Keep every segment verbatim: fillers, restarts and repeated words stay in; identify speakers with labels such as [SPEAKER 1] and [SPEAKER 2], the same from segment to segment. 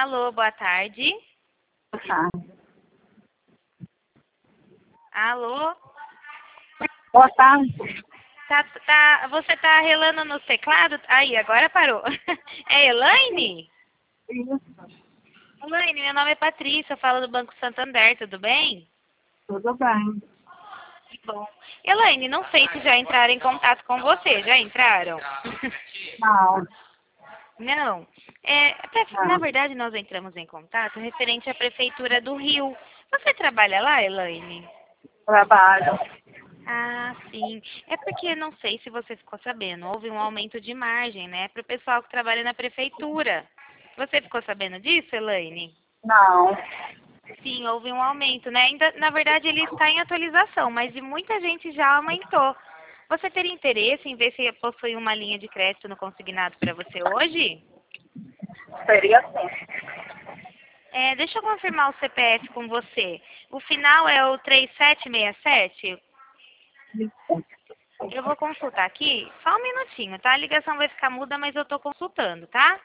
[SPEAKER 1] Alô, boa tarde.
[SPEAKER 2] Tá.
[SPEAKER 1] Alô?
[SPEAKER 2] Boa tarde.
[SPEAKER 1] Tá, tá, você tá relando no teclado? Aí, agora parou. É Elaine?
[SPEAKER 2] Isso.
[SPEAKER 1] Elaine, meu nome é Patrícia, eu falo do Banco Santander, tudo bem?
[SPEAKER 2] Tudo bem.
[SPEAKER 1] Que bom. Elaine, não sei se já entraram em contato com você, já entraram?
[SPEAKER 2] Não.
[SPEAKER 1] Não. É, pra- na
[SPEAKER 2] Não.
[SPEAKER 1] verdade, nós entramos em contato referente à Prefeitura do Rio. Você trabalha lá, Elaine?
[SPEAKER 2] Trabalho.
[SPEAKER 1] Ah, sim. É porque não sei se você ficou sabendo, houve um aumento de margem, né, para o pessoal que trabalha na prefeitura. Você ficou sabendo disso, Elaine?
[SPEAKER 2] Não.
[SPEAKER 1] Sim, houve um aumento, né? Ainda, na verdade, ele está em atualização, mas de muita gente já aumentou. Você teria interesse em ver se possui uma linha de crédito no consignado para você hoje?
[SPEAKER 2] Seria sim.
[SPEAKER 1] É, deixa eu confirmar o C P F com você. O final é o três sete seis sete? Eu vou consultar aqui, só um minutinho, tá? A ligação vai ficar muda, mas eu tô consultando, tá?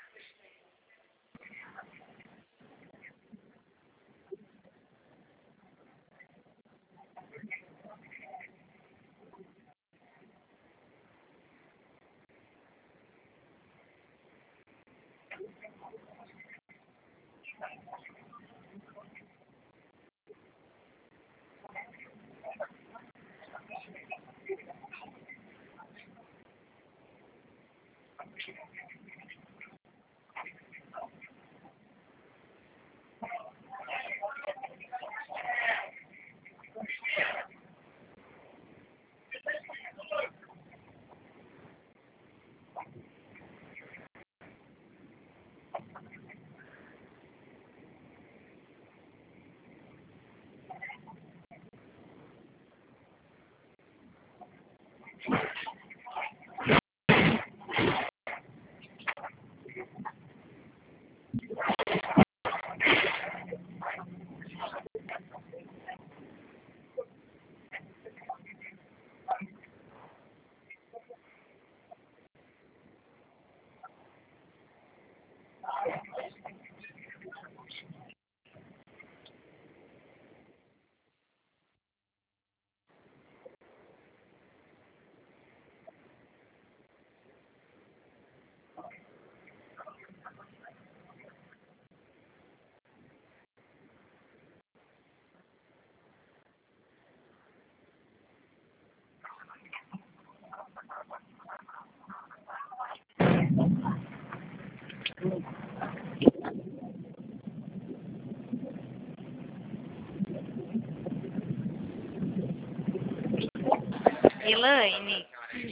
[SPEAKER 1] Elaine,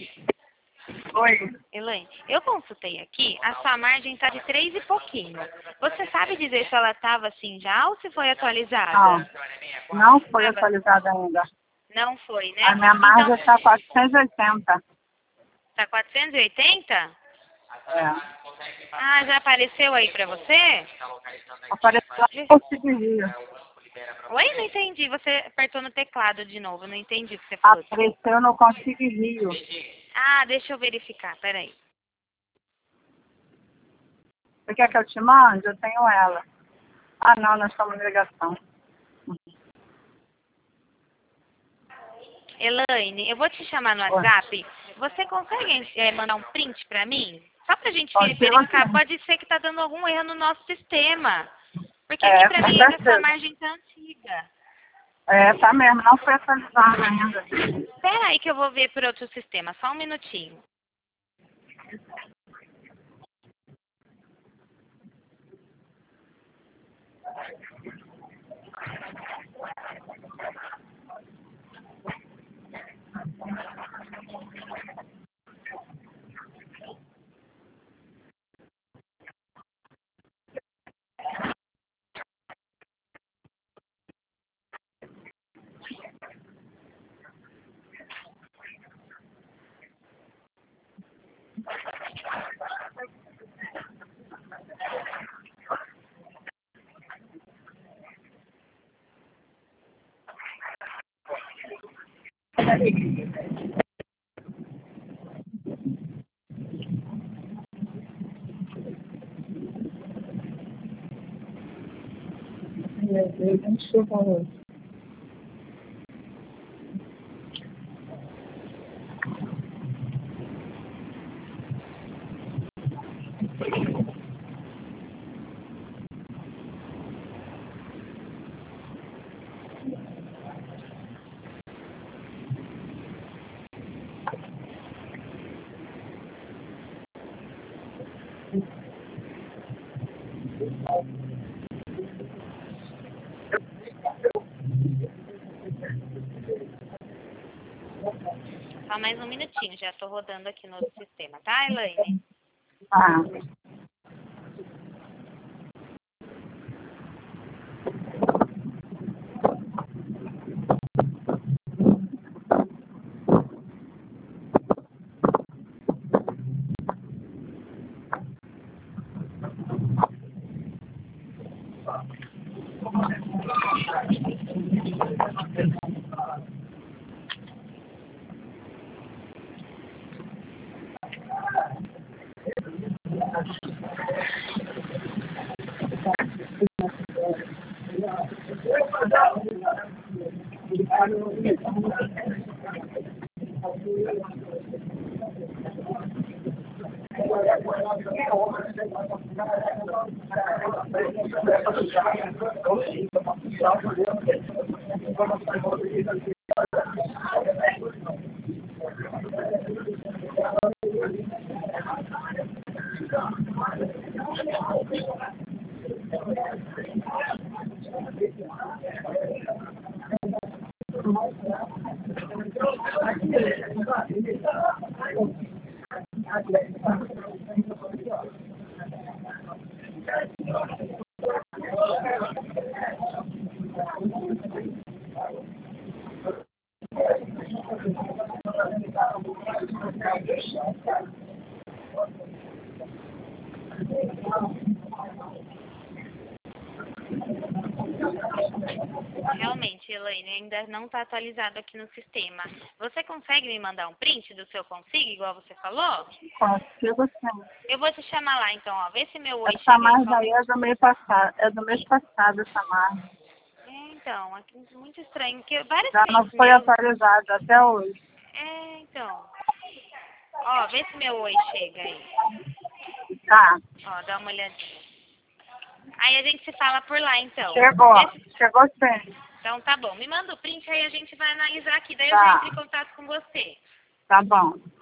[SPEAKER 2] Oi.
[SPEAKER 1] Elaine, eu consultei aqui, a sua margem tá de três e pouquinho. Você sabe dizer se ela tava assim já ou se foi atualizada?
[SPEAKER 2] Não. Não foi
[SPEAKER 1] Tava-
[SPEAKER 2] atualizada ainda.
[SPEAKER 1] Não foi, né?
[SPEAKER 2] A minha
[SPEAKER 1] Então,
[SPEAKER 2] margem está quatrocentos e oitenta.
[SPEAKER 1] tá quatrocentos e oitenta?
[SPEAKER 2] É.
[SPEAKER 1] Ah, já apareceu aí pra você?
[SPEAKER 2] Apareceu lá no posto de Rio.
[SPEAKER 1] Oi, não entendi. Você apertou no teclado de novo, não entendi o que você falou.
[SPEAKER 2] Apareceu no Consigo Rio.
[SPEAKER 1] Ah, deixa eu verificar, peraí.
[SPEAKER 2] Você quer que eu te mande? Eu tenho ela. Ah, não, nós estamos em ligação.
[SPEAKER 1] Elaine, eu vou te chamar no
[SPEAKER 2] Oi.
[SPEAKER 1] WhatsApp. Você consegue eh, mandar um print pra mim? Só pra gente
[SPEAKER 2] Pode ser
[SPEAKER 1] verificar.
[SPEAKER 2] você.
[SPEAKER 1] Pode ser que tá dando algum erro no nosso sistema. Porque aqui
[SPEAKER 2] É,
[SPEAKER 1] pra
[SPEAKER 2] com
[SPEAKER 1] mim ainda essa
[SPEAKER 2] certeza.
[SPEAKER 1] margem tá antiga.
[SPEAKER 2] É, tá mesmo. Não foi atualizada ainda.
[SPEAKER 1] Espera aí que eu vou ver por outro sistema. Só um minutinho.
[SPEAKER 2] Deixa eu ver.
[SPEAKER 1] Só mais um minutinho, já estou rodando aqui no outro sistema, tá, Elaine?
[SPEAKER 2] Ah.
[SPEAKER 1] Realmente, Elaine, ainda não está atualizado aqui no sistema. Você consegue me mandar um print do seu consigo, igual você falou?
[SPEAKER 2] Consigo sim.
[SPEAKER 1] Eu vou te chamar lá, então, ó. Vê se meu oi
[SPEAKER 2] Essa
[SPEAKER 1] chega
[SPEAKER 2] margem
[SPEAKER 1] igualmente.
[SPEAKER 2] aí é do mês passado, é do mês passado essa margem.
[SPEAKER 1] É, então, aqui é muito estranho, porque vários
[SPEAKER 2] Já não
[SPEAKER 1] prints
[SPEAKER 2] foi
[SPEAKER 1] meus...
[SPEAKER 2] atualizado até hoje.
[SPEAKER 1] É, então. Ó, vê se meu oi chega aí.
[SPEAKER 2] Tá.
[SPEAKER 1] Ó, dá uma olhadinha. Aí a gente se fala por lá, então.
[SPEAKER 2] Chegou.
[SPEAKER 1] Vê se-
[SPEAKER 2] Chegou sim.
[SPEAKER 1] Então tá bom. Me manda o print, aí a gente vai analisar aqui. Daí eu
[SPEAKER 2] Tá.
[SPEAKER 1] já entro em contato com você.
[SPEAKER 2] Tá bom.